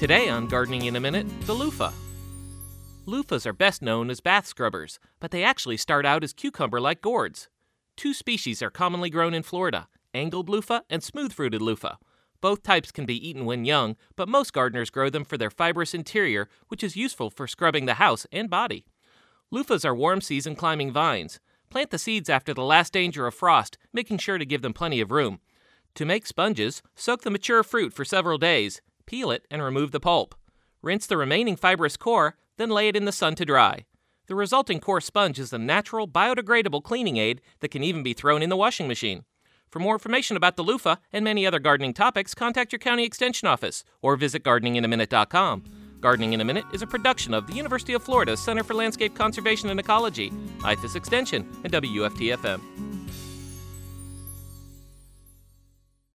Today on Gardening in a Minute, the loofah. Loofahs are best known as bath scrubbers, but they actually start out as cucumber-like gourds. Two species are commonly grown in Florida, angled loofah and smooth-fruited loofah. Both types can be eaten when young, but most gardeners grow them for their fibrous interior, which is useful for scrubbing the house and body. Loofahs are warm-season climbing vines. Plant the seeds after the last danger of frost, making sure to give them plenty of room. To make sponges, soak the mature fruit for several days. Peel it and remove the pulp. Rinse the remaining fibrous core, then lay it in the sun to dry. The resulting core sponge is a natural, biodegradable cleaning aid that can even be thrown in the washing machine. For more information about the loofah and many other gardening topics, contact your county extension office or visit gardeninginAminute.com. Gardening in a Minute is a production of the University of Florida Center for Landscape Conservation and Ecology, IFAS Extension, and WFT-FM.